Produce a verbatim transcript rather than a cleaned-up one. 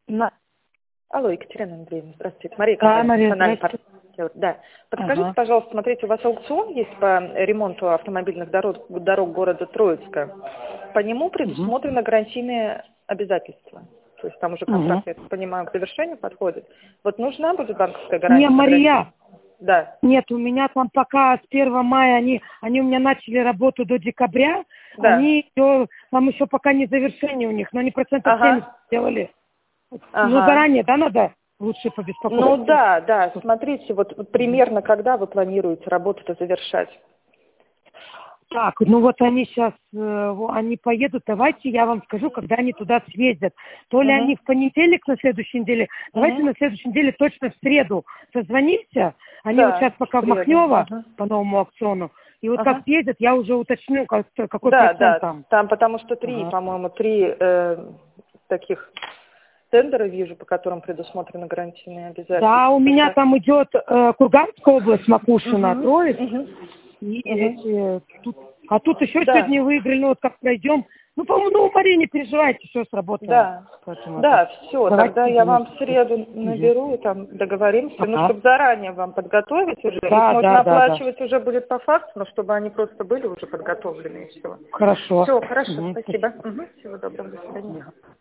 На... Алло, Екатерина Андреевна, здравствуйте. Мария, Да, Мария, национальный здравствуйте. партнер. Да. Подскажите, Ага. пожалуйста, смотрите, у вас аукцион есть по ремонту автомобильных дорог, дорог города Троицка. По нему Угу. предусмотрены гарантийные обязательства. То есть там уже Угу. контракт, я так понимаю, к завершению подходит. Вот нужна будет банковская Не, гарантия? на Мария, гарантию? Да, нет, у меня там пока с первого мая, они, они у меня начали работу до декабря, да. они еще, там еще пока не завершение у них, но они процентов семьдесят Ага, сделали. Ну, ага. заранее, да, надо лучше Ну побеспокоиться. да, да, смотрите, вот примерно когда вы планируете работу-то завершать? Так, ну вот они сейчас, они поедут, давайте я вам скажу, когда они туда съездят. То ли Угу, они в понедельник на следующей неделе, давайте угу. на следующей неделе точно в среду созвонимся. Они вот сейчас Да, в пока в среду. Махнево Ага. по новому аукциону. И вот как Ага. съездят, я уже уточню, как- какой Да, процент да, там. там потому что три, Ага. по-моему, три э, таких тендера вижу, по которым предусмотрены гарантийные Да, у обязательства. меня Да. там идет э, Курганская область, Макушино, Угу, Троиц. угу, И угу. эти, тут, а тут еще Да, сегодня выиграли, ну вот как пройдем. Ну, по-моему, ну, Мария, не переживайте, все сработаем. да, Поэтому это. да, все, Давайте тогда я вам созвонимся. в среду Мгм. наберу, и там договоримся, ну, Ага. чтобы заранее вам подготовить уже, их Да, можно да, да, да. оплачивать уже будет по факту, но чтобы они просто были уже подготовлены и все. Хорошо. Все, хорошо, Мгм. спасибо. Угу. Всего доброго, до свидания. Спасибо.